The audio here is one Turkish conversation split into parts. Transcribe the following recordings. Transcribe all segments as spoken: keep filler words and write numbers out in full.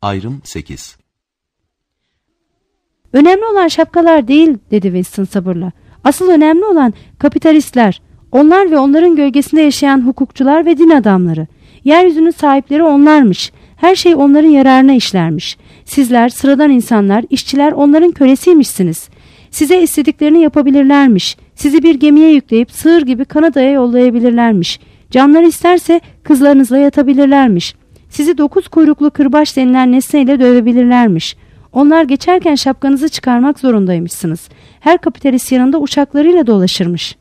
Ayrım sekiz. Önemli olan şapkalar değil, dedi Winston sabırla. Asıl önemli olan kapitalistler. Onlar ve onların gölgesinde yaşayan hukukçular ve din adamları. Yeryüzünün sahipleri onlarmış. Her şey onların yararına işlermiş. Sizler, sıradan insanlar, işçiler onların kölesiymişsiniz. Size istediklerini yapabilirlermiş. Sizi bir gemiye yükleyip sığır gibi Kanada'ya yollayabilirlermiş. Canları isterse kızlarınızla yatabilirlermiş. Sizi dokuz kuyruklu kırbaç denilen nesneyle dövebilirlermiş. Onlar geçerken şapkanızı çıkarmak zorundaymışsınız. Her kapitalist yanında uşaklarıyla dolaşırmış.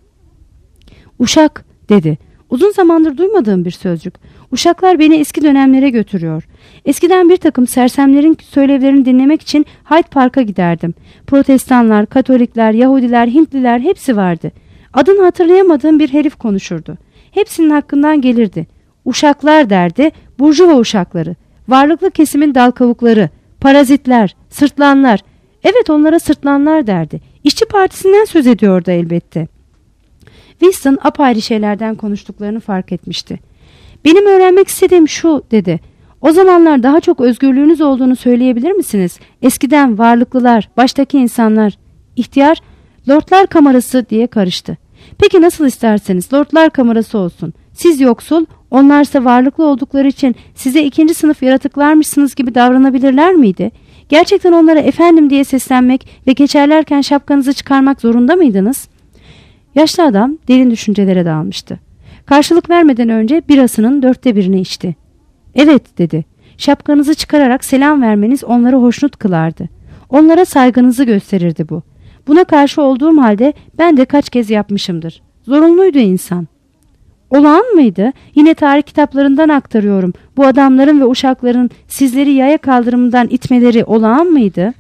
Uşak, dedi. Uzun zamandır duymadığım bir sözcük. Uşaklar beni eski dönemlere götürüyor. Eskiden bir takım sersemlerin söylevlerini dinlemek için Hyde Park'a giderdim. Protestanlar, Katolikler, Yahudiler, Hintliler hepsi vardı. Adını hatırlayamadığım bir herif konuşurdu. Hepsinin hakkından gelirdi. Uşaklar derdi, burjuva uşakları, varlıklı kesimin dal kavukları, parazitler, sırtlanlar. Evet, onlara sırtlanlar derdi. İşçi Partisi'nden söz ediyordu elbette. Winston apayrı şeylerden konuştuklarını fark etmişti. Benim öğrenmek istediğim şu, dedi. O zamanlar daha çok özgürlüğünüz olduğunu söyleyebilir misiniz? Eskiden varlıklılar, baştaki insanlar. İhtiyar, Lordlar Kamerası diye karıştı. Peki nasıl isterseniz Lordlar Kamerası olsun. Siz yoksul, onlarsa varlıklı oldukları için size ikinci sınıf yaratıklarmışsınız gibi davranabilirler miydi? Gerçekten onlara efendim diye seslenmek ve geçerlerken şapkanızı çıkarmak zorunda mıydınız? Yaşlı adam derin düşüncelere dalmıştı. Karşılık vermeden önce birasının dörtte birini içti. Evet, dedi. Şapkanızı çıkararak selam vermeniz onları hoşnut kılardı. Onlara saygınızı gösterirdi bu. Buna karşı olduğum halde ben de kaç kez yapmışımdır. Zorunluydu insan. Olağan mıydı? Yine tarih kitaplarından aktarıyorum. Bu adamların ve uşakların sizleri yaya kaldırımından itmeleri olağan mıydı?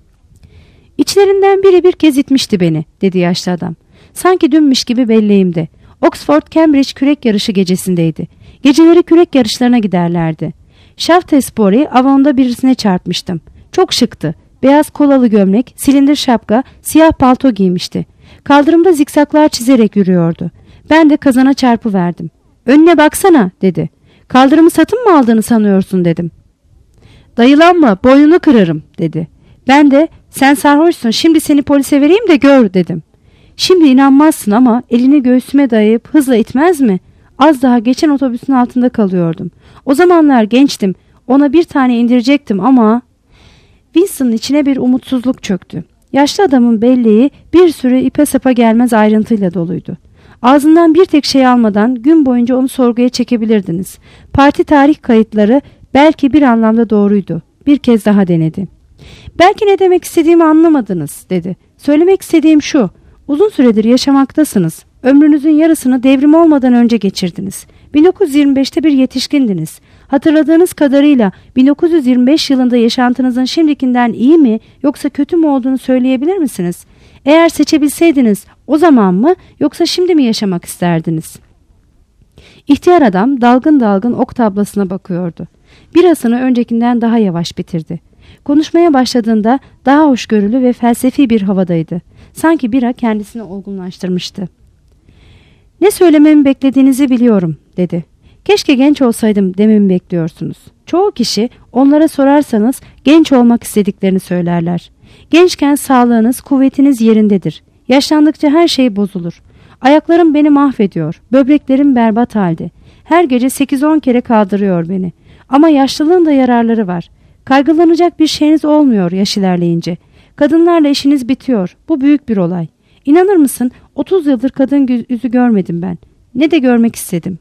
İçlerinden biri bir kez itmişti beni, dedi yaşlı adam. Sanki dünmüş gibi belleğimde. Oxford-Cambridge kürek yarışı gecesindeydi. Geceleri kürek yarışlarına giderlerdi. Shaftesbury avonda birisine çarpmıştım. Çok şıktı. Beyaz kolalı gömlek, silindir şapka, siyah palto giymişti. Kaldırımda zikzaklar çizerek yürüyordu. Ben de kazana çarpıverdim. Önüne baksana, dedi. Kaldırımı satın mı aldığını sanıyorsun, dedim. Dayılanma, boynunu kırarım, dedi. Ben de sen sarhoşsun, şimdi seni polise vereyim de gör, dedim. Şimdi inanmazsın ama elini göğsüme dayayıp hızla itmez mi? Az daha geçen otobüsün altında kalıyordum. O zamanlar gençtim. Ona bir tane indirecektim ama... Winston'ın içine bir umutsuzluk çöktü. Yaşlı adamın belleği bir sürü ipe sapa gelmez ayrıntıyla doluydu. Ağzından bir tek şey almadan gün boyunca onu sorguya çekebilirdiniz. Parti tarih kayıtları belki bir anlamda doğruydu. Bir kez daha denedi. Belki ne demek istediğimi anlamadınız, dedi. Söylemek istediğim şu. Uzun süredir yaşamaktasınız. Ömrünüzün yarısını devrim olmadan önce geçirdiniz. bin dokuz yüz yirmi beşte bir yetişkindiniz. Hatırladığınız kadarıyla bin dokuz yüz yirmi beş yılında yaşantınızın şimdikinden iyi mi yoksa kötü mü olduğunu söyleyebilir misiniz? Eğer seçebilseydiniz o zaman mı yoksa şimdi mi yaşamak isterdiniz? İhtiyar adam dalgın dalgın ok tablasına bakıyordu. Birasını öncekinden daha yavaş bitirdi. Konuşmaya başladığında daha hoşgörülü ve felsefi bir havadaydı. Sanki bira kendisini olgunlaştırmıştı. Ne söylememi beklediğinizi biliyorum, dedi. Keşke genç olsaydım dememi bekliyorsunuz. Çoğu kişi onlara sorarsanız genç olmak istediklerini söylerler. Gençken sağlığınız, kuvvetiniz yerindedir. Yaşlandıkça her şey bozulur. Ayaklarım beni mahvediyor. Böbreklerim berbat halde. Her gece sekiz on kere kaldırıyor beni. Ama yaşlılığın da yararları var. Kaygılanacak bir şeyiniz olmuyor yaş ilerleyince. Kadınlarla işiniz bitiyor. Bu büyük bir olay. İnanır mısın? otuz yıldır kadın yüzü görmedim ben. Ne de görmek istedim.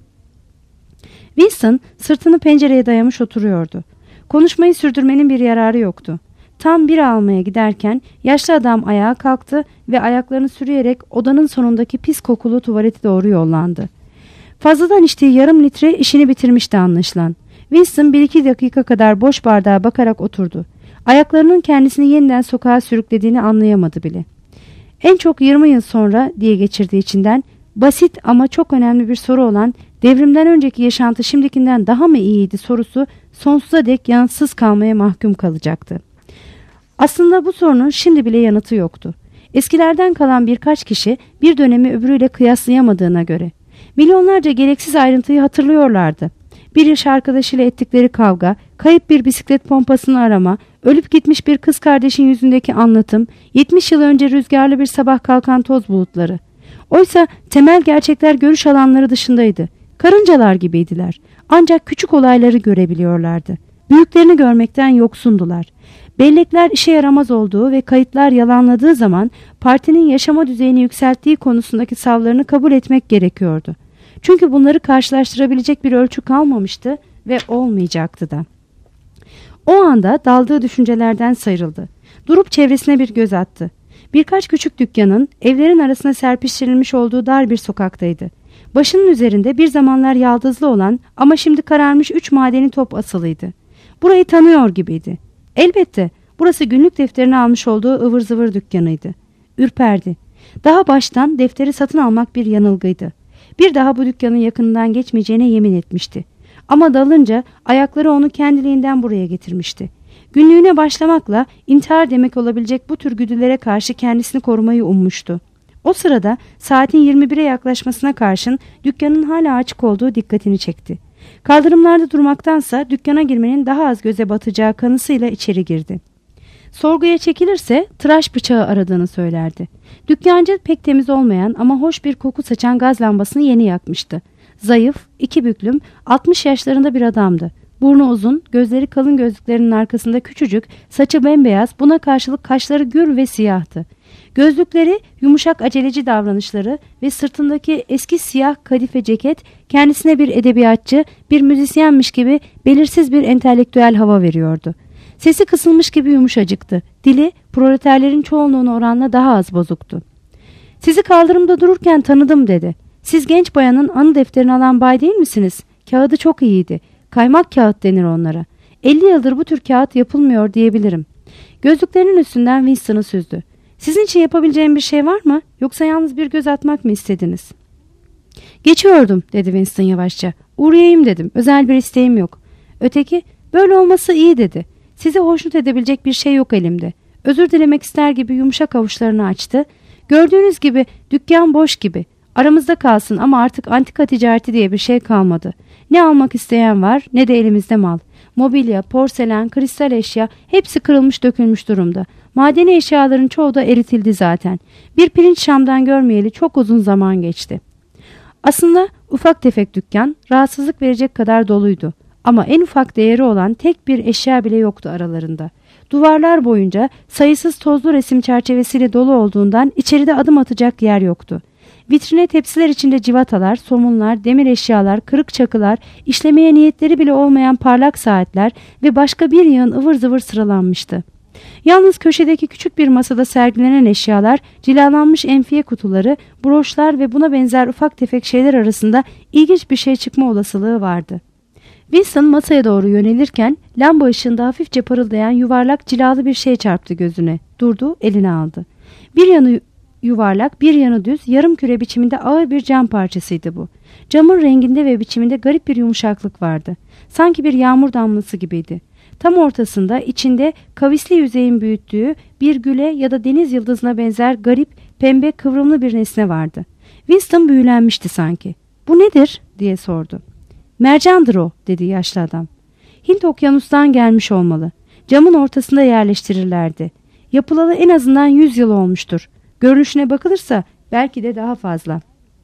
Winston sırtını pencereye dayamış oturuyordu. Konuşmayı sürdürmenin bir yararı yoktu. Tam bira almaya giderken yaşlı adam ayağa kalktı ve ayaklarını sürüyerek odanın sonundaki pis kokulu tuvalete doğru yollandı. Fazladan içtiği yarım litre işini bitirmişti anlaşılan. Winston bir iki dakika kadar boş bardağa bakarak oturdu. Ayaklarının kendisini yeniden sokağa sürüklediğini anlayamadı bile. En çok yirmi yıl sonra diye geçirdiği içinden basit ama çok önemli bir soru olan devrimden önceki yaşantı şimdikinden daha mı iyiydi sorusu sonsuza dek yanıtsız kalmaya mahkum kalacaktı. Aslında bu sorunun şimdi bile yanıtı yoktu. Eskilerden kalan birkaç kişi bir dönemi öbürüyle kıyaslayamadığına göre milyonlarca gereksiz ayrıntıyı hatırlıyorlardı Bir iş arkadaşıyla ettikleri kavga, kayıp bir bisiklet pompasını arama, ölüp gitmiş bir kız kardeşin yüzündeki anlatım, yetmiş yıl önce rüzgarlı bir sabah kalkan toz bulutları. Oysa temel gerçekler görüş alanları dışındaydı. Karıncalar gibiydiler. Ancak küçük olayları görebiliyorlardı. Büyüklerini görmekten yoksundular. Bellekler işe yaramaz olduğu ve kayıtlar yalanladığı zaman partinin yaşama düzeyini yükselttiği konusundaki savlarını kabul etmek gerekiyordu. Çünkü bunları karşılaştırabilecek bir ölçü kalmamıştı ve olmayacaktı da. O anda daldığı düşüncelerden sıyrıldı. Durup çevresine bir göz attı. Birkaç küçük dükkanın evlerin arasına serpiştirilmiş olduğu dar bir sokaktaydı. Başının üzerinde bir zamanlar yaldızlı olan ama şimdi kararmış üç madeni top asılıydı. Burayı tanıyor gibiydi. Elbette burası günlük defterini almış olduğu ıvır zıvır dükkanıydı. Ürperdi. Daha baştan defteri satın almak bir yanılgıydı. Bir daha bu dükkanın yakınından geçmeyeceğine yemin etmişti. Ama dalınca ayakları onu kendiliğinden buraya getirmişti. Günlüğüne başlamakla intihar demek olabilecek bu tür güdülere karşı kendisini korumayı ummuştu. O sırada saatin yirmi bire yaklaşmasına karşın dükkanın hala açık olduğu dikkatini çekti. Kaldırımlarda durmaktansa dükkana girmenin daha az göze batacağı kanısıyla içeri girdi. Sorguya çekilirse tıraş bıçağı aradığını söylerdi. Dükkancı pek temiz olmayan ama hoş bir koku saçan gaz lambasını yeni yakmıştı. Zayıf, iki büklüm, altmış yaşlarında bir adamdı. Burnu uzun, gözleri kalın gözlüklerinin arkasında küçücük, saçı bembeyaz, buna karşılık kaşları gür ve siyahtı. Gözlükleri, yumuşak aceleci davranışları ve sırtındaki eski siyah kadife ceket kendisine bir edebiyatçı, bir müzisyenmiş gibi belirsiz bir entelektüel hava veriyordu. Sesi kısılmış gibi yumuşacıktı. Dili proleterlerin çoğunluğuna oranla daha az bozuktu. "Sizi kaldırımda dururken tanıdım," dedi. "Siz genç bayanın anı defterini alan bay değil misiniz? Kağıdı çok iyiydi. Kaymak kağıt denir onlara. elli yıldır bu tür kağıt yapılmıyor diyebilirim." Gözlüklerinin üstünden Winston'ı süzdü. "Sizin için yapabileceğim bir şey var mı? Yoksa yalnız bir göz atmak mı istediniz?" "Geçiyordum," dedi Winston yavaşça. "Uğrayayım dedim. Özel bir isteğim yok." Öteki, "Böyle olması iyi," dedi. "Sizi hoşnut edebilecek bir şey yok elimde." Özür dilemek ister gibi yumuşak avuçlarını açtı. "Gördüğünüz gibi dükkan boş gibi. Aramızda kalsın ama artık antika ticareti diye bir şey kalmadı. Ne almak isteyen var ne de elimizde mal. Mobilya, porselen, kristal eşya hepsi kırılmış dökülmüş durumda. Madeni eşyaların çoğu da eritildi zaten. Bir pirinç şamdan görmeyeli çok uzun zaman geçti." Aslında ufak tefek dükkan rahatsızlık verecek kadar doluydu. Ama en ufak değeri olan tek bir eşya bile yoktu aralarında. Duvarlar boyunca sayısız tozlu resim çerçevesiyle dolu olduğundan içeride adım atacak yer yoktu. Vitrine tepsiler içinde civatalar, somunlar, demir eşyalar, kırık çakılar, işlemeye niyetleri bile olmayan parlak saatler ve başka bir yığın ıvır zıvır sıralanmıştı. Yalnız köşedeki küçük bir masada sergilenen eşyalar, cilalanmış enfiye kutuları, broşlar ve buna benzer ufak tefek şeyler arasında ilginç bir şey çıkma olasılığı vardı. Wilson masaya doğru yönelirken lamba ışığında hafifçe parıldayan yuvarlak cilalı bir şey çarptı gözüne. Durdu, eline aldı. Bir yanı yuvarlak, bir yanı düz, yarım küre biçiminde ağır bir cam parçasıydı bu. Camın renginde ve biçiminde garip bir yumuşaklık vardı. Sanki bir yağmur damlası gibiydi. Tam ortasında içinde kavisli yüzeyin büyüttüğü bir güle ya da deniz yıldızına benzer garip, pembe, kıvrımlı bir nesne vardı. Winston büyülenmişti sanki. "Bu nedir?" diye sordu. "Mercandır o," dedi yaşlı adam. "Hint okyanustan gelmiş olmalı. Camın ortasında yerleştirirlerdi. Yapılalı en azından yüz yıl olmuştur. Görünüşüne bakılırsa belki de daha fazla."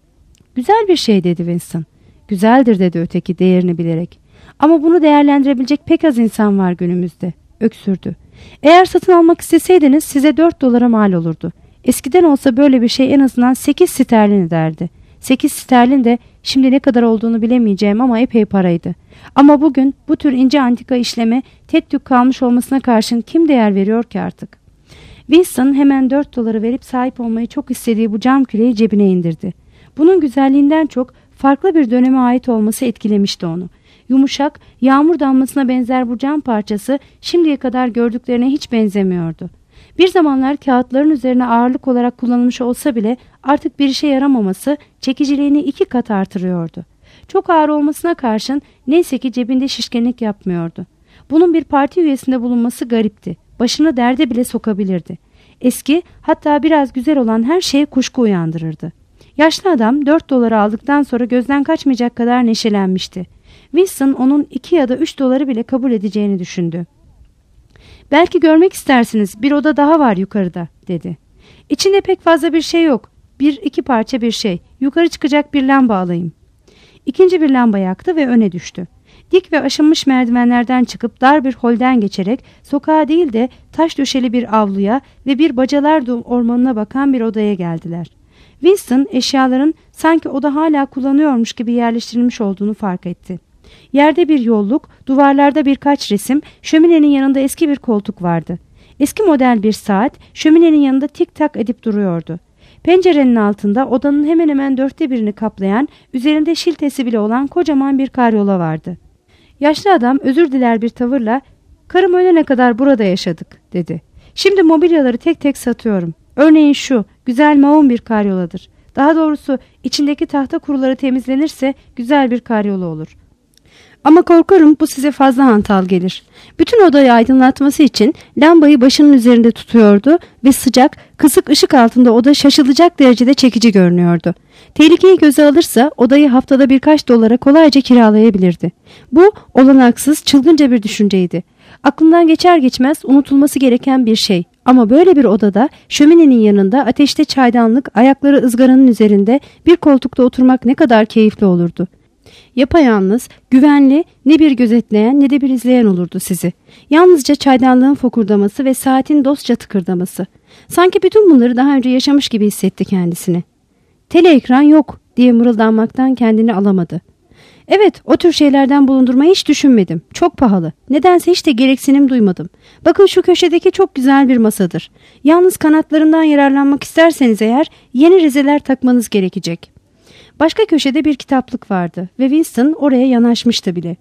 "Güzel bir şey," dedi Winston. "Güzeldir," dedi öteki değerini bilerek. "Ama bunu değerlendirebilecek pek az insan var günümüzde." Öksürdü. "Eğer satın almak isteseydiniz size dört dolara mal olurdu. Eskiden olsa böyle bir şey en azından sekiz sterlin ederdi. Sekiz sterlin de şimdi ne kadar olduğunu bilemeyeceğim ama epey paraydı. Ama bugün bu tür ince antika işleme tek tük kalmış olmasına karşın kim değer veriyor ki artık?" Winston hemen dört doları verip sahip olmayı çok istediği bu cam küreyi cebine indirdi. Bunun güzelliğinden çok farklı bir döneme ait olması etkilemişti onu. Yumuşak, yağmur damlasına benzer bu cam parçası şimdiye kadar gördüklerine hiç benzemiyordu. Bir zamanlar kağıtların üzerine ağırlık olarak kullanılmış olsa bile artık bir işe yaramaması çekiciliğini iki kat artırıyordu. Çok ağır olmasına karşın neyse ki cebinde şişkinlik yapmıyordu. Bunun bir parti üyesinde bulunması garipti. Başını derde bile sokabilirdi. Eski, hatta biraz güzel olan her şey kuşku uyandırırdı. Yaşlı adam dört doları aldıktan sonra gözden kaçmayacak kadar neşelenmişti. Winston onun iki ya da üç doları bile kabul edeceğini düşündü. "Belki görmek istersiniz, bir oda daha var yukarıda," dedi. "İçinde pek fazla bir şey yok. Bir iki parça bir şey. Yukarı çıkacak bir lamba alayım." İkinci bir lamba yaktı ve öne düştü. Dik ve aşınmış merdivenlerden çıkıp dar bir holden geçerek sokağa değil de taş döşeli bir avluya ve bir bacalar ormanına bakan bir odaya geldiler. Winston eşyaların sanki oda hala kullanıyormuş gibi yerleştirilmiş olduğunu fark etti. Yerde bir yolluk, duvarlarda birkaç resim, şöminenin yanında eski bir koltuk vardı. Eski model bir saat şöminenin yanında tik tak edip duruyordu. Pencerenin altında odanın hemen hemen dörtte birini kaplayan, üzerinde şiltesi bile olan kocaman bir karyola vardı. Yaşlı adam özür diler bir tavırla, "Karım ölene kadar burada yaşadık," dedi. "Şimdi mobilyaları tek tek satıyorum. Örneğin şu, güzel maun bir karyoladır. Daha doğrusu içindeki tahta kuruları temizlenirse güzel bir karyola olur. Ama korkarım bu size fazla hantal gelir." Bütün odayı aydınlatması için lambayı başının üzerinde tutuyordu ve sıcak, kısık ışık altında oda şaşılacak derecede çekici görünüyordu. Tehlikeyi göze alırsa odayı haftada birkaç dolara kolayca kiralayabilirdi. Bu olanaksız, çılgınca bir düşünceydi. Aklından geçer geçmez unutulması gereken bir şey. Ama böyle bir odada şöminenin yanında ateşte çaydanlık, ayakları ızgaranın üzerinde bir koltukta oturmak ne kadar keyifli olurdu. Yapayalnız, güvenli, ne bir gözetleyen ne de bir izleyen olurdu sizi. Yalnızca çaydanlığın fokurdaması ve saatin dostça tıkırdaması. Sanki bütün bunları daha önce yaşamış gibi hissetti kendisini. "Tele ekran yok," diye mırıldanmaktan kendini alamadı. "Evet, o tür şeylerden bulundurmayı hiç düşünmedim. Çok pahalı. Nedense hiç de gereksinim duymadım. Bakın şu köşedeki çok güzel bir masadır. Yalnız kanatlarından yararlanmak isterseniz eğer yeni rezeler takmanız gerekecek." Başka köşede bir kitaplık vardı ve Winston oraya yanaşmıştı bile.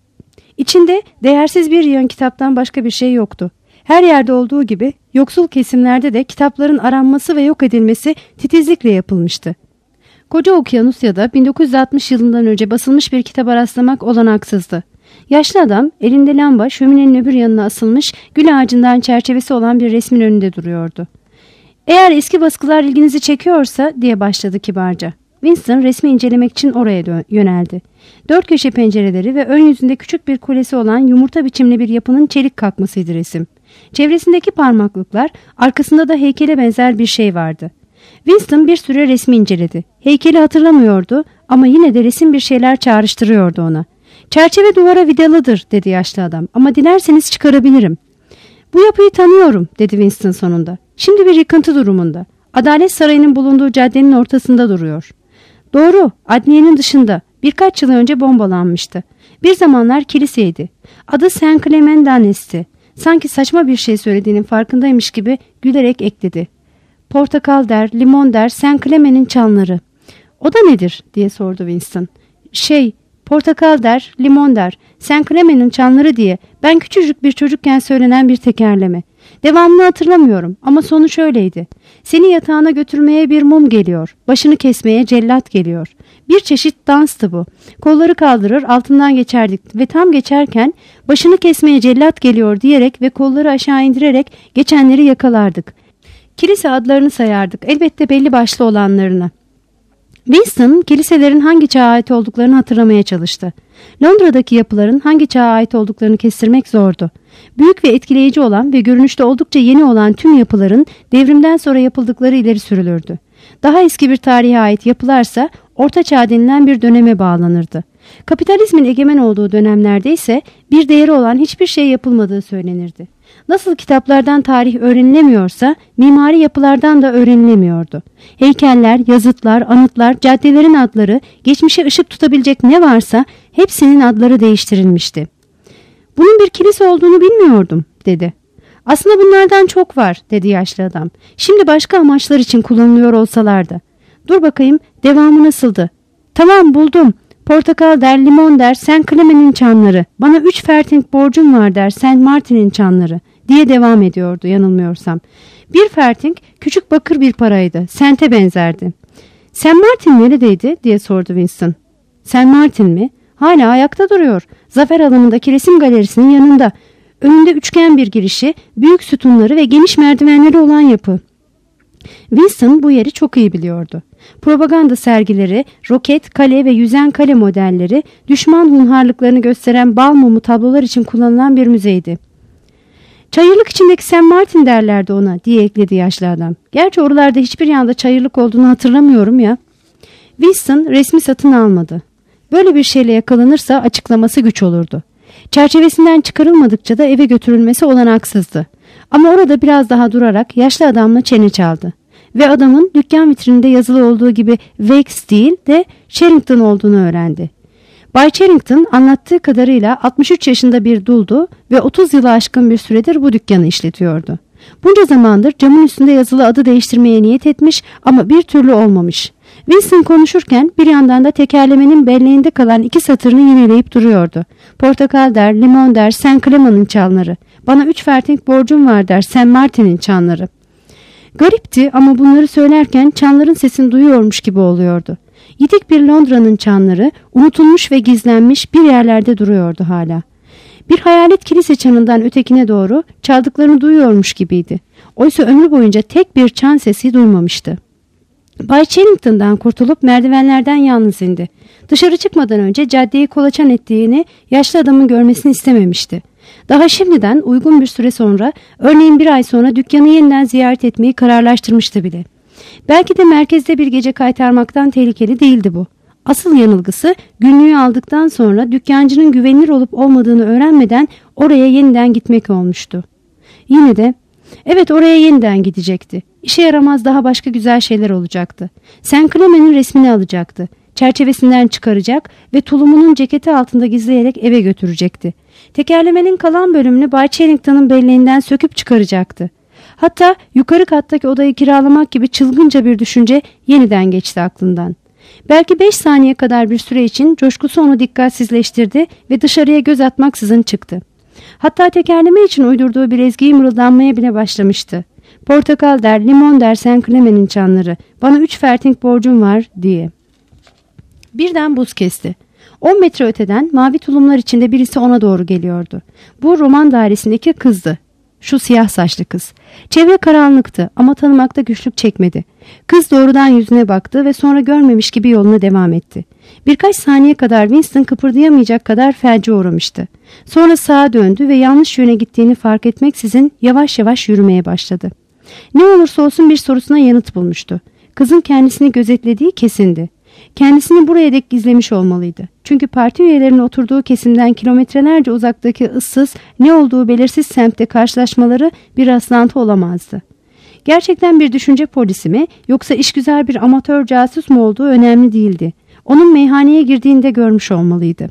İçinde değersiz bir yığın kitaptan başka bir şey yoktu. Her yerde olduğu gibi yoksul kesimlerde de kitapların aranması ve yok edilmesi titizlikle yapılmıştı. Koca Okyanusya'da bin dokuz yüz altmış yılından önce basılmış bir kitaba rastlamak olanaksızdı. Yaşlı adam elinde lamba şöminenin öbür yanına asılmış gül ağacından çerçevesi olan bir resmin önünde duruyordu. "Eğer eski baskılar ilginizi çekiyorsa," diye başladı kibarca. Winston resmi incelemek için oraya yöneldi. Dört köşe pencereleri ve ön yüzünde küçük bir kulesi olan yumurta biçimli bir yapının çelik kalkmasıydı resim. Çevresindeki parmaklıklar, arkasında da heykele benzer bir şey vardı. Winston bir süre resmi inceledi. Heykeli hatırlamıyordu ama yine de resim bir şeyler çağrıştırıyordu ona. "Çerçeve duvara vidalıdır," dedi yaşlı adam, "ama dilerseniz çıkarabilirim." "Bu yapıyı tanıyorum," dedi Winston sonunda. "Şimdi bir yıkıntı durumunda. Adalet Sarayı'nın bulunduğu caddenin ortasında duruyor." "Doğru, adliyenin dışında. Birkaç yıl önce bombalanmıştı. Bir zamanlar kiliseydi. Adı Saint Clement d'Anes'ti." Sanki saçma bir şey söylediğinin farkındaymış gibi gülerek ekledi. "Portakal der, limon der, Saint Clement'in çanları." "O da nedir?" diye sordu Winston. Şey, portakal der, limon der, Saint Clement'in çanları diye ben küçücük bir çocukken söylenen bir tekerleme. Devamını hatırlamıyorum ama sonu şöyleydi. Seni yatağına götürmeye bir mum geliyor. Başını kesmeye cellat geliyor. Bir çeşit danstı bu. Kolları kaldırır altından geçerdik ve tam geçerken başını kesmeye cellat geliyor diyerek ve kolları aşağı indirerek geçenleri yakalardık. Kilise adlarını sayardık. Elbette belli başlı olanlarını. Winston kiliselerin hangi çağa ait olduklarını hatırlamaya çalıştı. Londra'daki yapıların hangi çağa ait olduklarını kestirmek zordu. Büyük ve etkileyici olan ve görünüşte oldukça yeni olan tüm yapıların devrimden sonra yapıldıkları ileri sürülürdü. Daha eski bir tarihe ait yapılarsa Orta Çağ denilen bir döneme bağlanırdı. Kapitalizmin egemen olduğu dönemlerde ise bir değeri olan hiçbir şey yapılmadığı söylenirdi. Nasıl kitaplardan tarih öğrenilemiyorsa mimari yapılardan da öğrenilemiyordu. Heykeller, yazıtlar, anıtlar, caddelerin adları, geçmişe ışık tutabilecek ne varsa hepsinin adları değiştirilmişti. "Bunun bir kilise olduğunu bilmiyordum," dedi. "Aslında bunlardan çok var," dedi yaşlı adam. "Şimdi başka amaçlar için kullanılıyor olsalardı." "Dur bakayım, devamı nasıldı?" "Tamam, buldum. Portakal der, limon der, Saint Clement'in çanları. Bana üç ferting borcum var der, Saint Martin'in çanları," diye devam ediyordu yanılmıyorsam. Bir ferting küçük bakır bir paraydı. Sente benzerdi. "Saint Martin neredeydi?" diye sordu Winston. "Saint Martin mi? Hala ayakta duruyor. Zafer alanındaki resim galerisinin yanında. Önünde üçgen bir girişi, büyük sütunları ve geniş merdivenleri olan yapı. Winston bu yeri çok iyi biliyordu. Propaganda sergileri, roket, kale ve yüzen kale modelleri, düşman hunharlıklarını gösteren bal mumu tablolar için kullanılan bir müzeydi. "Çayırlık içindeki Saint Martin derlerdi ona," diye ekledi yaşlı adam. "Gerçi oralarda hiçbir yanda çayırlık olduğunu hatırlamıyorum ya." Winston resmi satın almadı. Böyle bir şeyle yakalanırsa açıklaması güç olurdu. Çerçevesinden çıkarılmadıkça da eve götürülmesi olanaksızdı. Ama orada biraz daha durarak yaşlı adamla çene çaldı. Ve adamın dükkan vitrininde yazılı olduğu gibi Wakes değil de Charrington olduğunu öğrendi. Bay Charrington anlattığı kadarıyla altmış üç yaşında bir duldu ve otuz yılı aşkın bir süredir bu dükkanı işletiyordu. Bunca zamandır camın üstünde yazılı adı değiştirmeye niyet etmiş ama bir türlü olmamış. Wilson konuşurken bir yandan da tekerlemenin belleğinde kalan iki satırını yineleyip duruyordu. "Portakal der, limon der, Saint Clement'in çanları. Bana üç ferting borcum var der, Saint Martin'in çanları." Garipti ama bunları söylerken çanların sesini duyuyormuş gibi oluyordu. Yitik bir Londra'nın çanları unutulmuş ve gizlenmiş bir yerlerde duruyordu hala. Bir hayalet kilise çanından ötekine doğru çaldıklarını duyuyormuş gibiydi. Oysa ömrü boyunca tek bir çan sesi duymamıştı. Bay Charrington'dan kurtulup merdivenlerden yalnız indi. Dışarı çıkmadan önce caddeyi kolaçan ettiğini yaşlı adamın görmesini istememişti. Daha şimdiden uygun bir süre sonra, örneğin bir ay sonra dükkanı yeniden ziyaret etmeyi kararlaştırmıştı bile. Belki de merkezde bir gece kaytarmaktan tehlikeli değildi bu. Asıl yanılgısı günlüğü aldıktan sonra dükkancının güvenilir olup olmadığını öğrenmeden oraya yeniden gitmek olmuştu. Yine de evet, oraya yeniden gidecekti. İşe yaramaz daha başka güzel şeyler olacaktı. Saint Clement'in resmini alacaktı. Çerçevesinden çıkaracak ve tulumunun ceketi altında gizleyerek eve götürecekti. Tekerlemenin kalan bölümünü Bay Charrington'ın belleğinden söküp çıkaracaktı. Hatta yukarı kattaki odayı kiralamak gibi çılgınca bir düşünce yeniden geçti aklından. Belki beş saniye kadar bir süre için coşkusu onu dikkatsizleştirdi ve dışarıya göz atmaksızın çıktı. Hatta tekerleme için uydurduğu bir ezgiyi mırıldanmaya bile başlamıştı. "Portakal der, limon der, Saint Clement'in çanları. Bana üç ferting borcum var," diye. Birden buz kesti. On metre öteden mavi tulumlar içinde birisi ona doğru geliyordu. Bu roman dairesindeki kızdı. Şu siyah saçlı kız. Çevre karanlıktı ama tanımakta güçlük çekmedi. Kız doğrudan yüzüne baktı ve sonra görmemiş gibi yoluna devam etti. Birkaç saniye kadar Winston kıpırdayamayacak kadar felce uğramıştı. Sonra sağa döndü ve yanlış yöne gittiğini fark etmeksizin yavaş yavaş yürümeye başladı. Ne olursa olsun bir sorusuna yanıt bulmuştu. Kızın kendisini gözetlediği kesindi. Kendisini buraya dek gizlemiş olmalıydı. Çünkü parti üyelerinin oturduğu kesimden kilometrelerce uzaktaki ıssız, ne olduğu belirsiz semtte karşılaşmaları bir rastlantı olamazdı. Gerçekten bir düşünce polisi mi yoksa işgüzar bir amatör casus mu olduğu önemli değildi. Onun meyhaneye girdiğinde görmüş olmalıydı.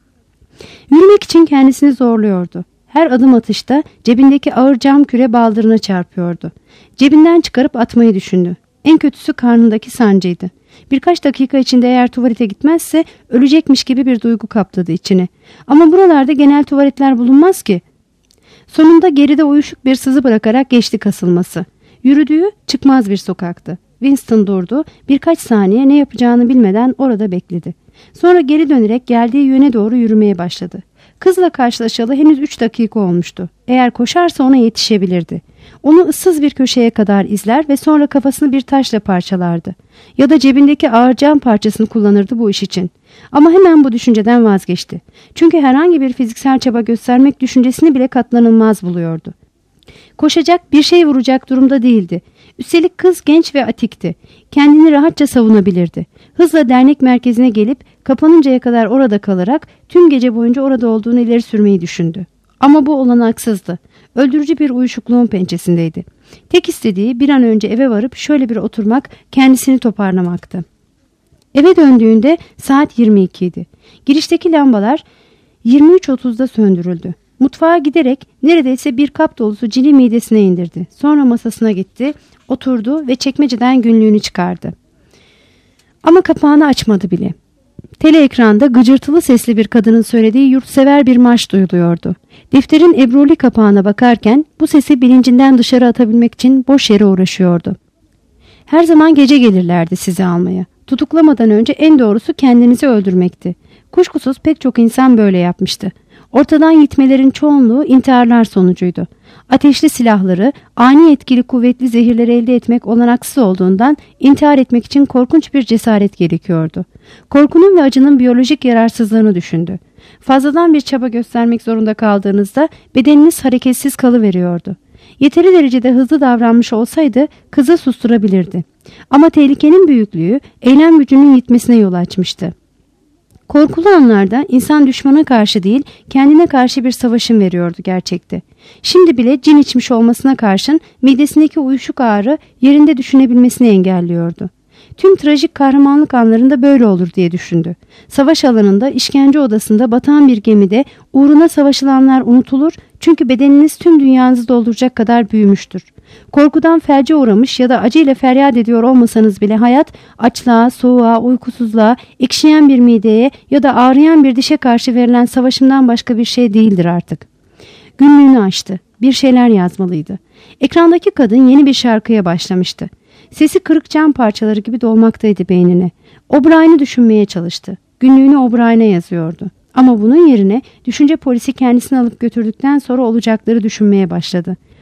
Yürümek için kendisini zorluyordu. Her adım atışta cebindeki ağır cam küre baldırına çarpıyordu. Cebinden çıkarıp atmayı düşündü. En kötüsü karnındaki sancıydı. Birkaç dakika içinde eğer tuvalete gitmezse ölecekmiş gibi bir duygu kapladı içine. Ama buralarda genel tuvaletler bulunmaz ki. Sonunda geride uyuşuk bir sızı bırakarak geçti kasılması. Yürüdüğü çıkmaz bir sokaktı. Winston durdu. Birkaç saniye ne yapacağını bilmeden orada bekledi. Sonra geri dönerek geldiği yöne doğru yürümeye başladı. Kızla karşılaşalı henüz üç dakika olmuştu. Eğer koşarsa ona yetişebilirdi. Onu ıssız bir köşeye kadar izler ve sonra kafasını bir taşla parçalardı. Ya da cebindeki ağır cam parçasını kullanırdı bu iş için. Ama hemen bu düşünceden vazgeçti. Çünkü herhangi bir fiziksel çaba göstermek düşüncesini bile katlanılmaz buluyordu. Koşacak, bir şey vuracak durumda değildi. Üstelik kız genç ve atikti. Kendini rahatça savunabilirdi. Hızla dernek merkezine gelip kapanıncaya kadar orada kalarak tüm gece boyunca orada olduğunu ileri sürmeyi düşündü. Ama bu olanaksızdı. Öldürücü bir uyuşukluğun pençesindeydi. Tek istediği bir an önce eve varıp şöyle bir oturmak, kendisini toparlamaktı. Eve döndüğünde saat yirmi iki idi. Girişteki lambalar yirmi üç otuzda söndürüldü. Mutfağa giderek neredeyse bir kap dolusu cini midesine indirdi. Sonra masasına gitti, oturdu ve çekmeceden günlüğünü çıkardı. Ama kapağını açmadı bile. Tele ekranda gıcırtılı sesli bir kadının söylediği yurtsever bir marş duyuluyordu. Defterin ebruli kapağına bakarken bu sesi bilincinden dışarı atabilmek için boş yere uğraşıyordu. Her zaman gece gelirlerdi sizi almaya. Tutuklamadan önce en doğrusu kendinizi öldürmekti. Kuşkusuz pek çok insan böyle yapmıştı. Ortadan gitmelerin çoğunluğu intiharlar sonucuydu. Ateşli silahları, ani etkili kuvvetli zehirleri elde etmek olanaksız olduğundan intihar etmek için korkunç bir cesaret gerekiyordu. Korkunun ve acının biyolojik yararsızlığını düşündü. Fazladan bir çaba göstermek zorunda kaldığınızda bedeniniz hareketsiz kalıveriyordu. Yeteri derecede hızlı davranmış olsaydı kızı susturabilirdi. Ama tehlikenin büyüklüğü eylem gücünün yitmesine yol açmıştı. Korkulu anlarda insan düşmana karşı değil, kendine karşı bir savaşın veriyordu gerçekte. Şimdi bile cin içmiş olmasına karşın midesindeki uyuşuk ağrı yerinde düşünebilmesini engelliyordu. Tüm trajik kahramanlık anlarında böyle olur diye düşündü. Savaş alanında, işkence odasında, batan bir gemide uğruna savaşılanlar unutulur çünkü bedeniniz tüm dünyanızı dolduracak kadar büyümüştür. Korkudan felce uğramış ya da acıyla feryat ediyor olmasanız bile hayat, açlığa, soğuğa, uykusuzluğa, ekşiyen bir mideye ya da ağrıyan bir dişe karşı verilen savaşımdan başka bir şey değildir artık. Günlüğünü açtı. Bir şeyler yazmalıydı. Ekrandaki kadın yeni bir şarkıya başlamıştı. Sesi kırık cam parçaları gibi dolmaktaydı beynine. O'Brien'i düşünmeye çalıştı. Günlüğünü O'Brien'e yazıyordu. Ama bunun yerine düşünce polisi kendisini alıp götürdükten sonra olacakları düşünmeye başladı.